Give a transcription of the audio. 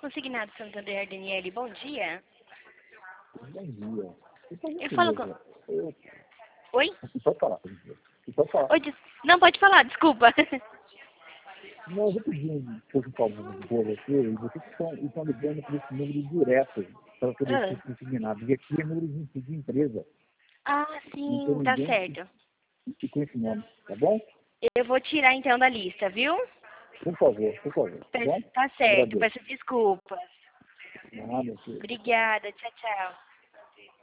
Consignado Santander, Daniele, bom dia. Bom dia. Eu falo com... Oi? Pode falar, por favor. Pode falar. Oi, não, pode falar, desculpa. Não, eu vou pedir um favor de bolo aqui, e vocês estão ligando por esse número direto para poder ser consignado. E aqui é número de empresa. Ah, Não sim, tem tá ninguém certo. que com esse nome, tá bom? Eu vou tirar então da lista, viu? Por favor, tá bom? Tá certo, Agradeço. peço desculpas. Nada, filho. Obrigada, tchau, tchau.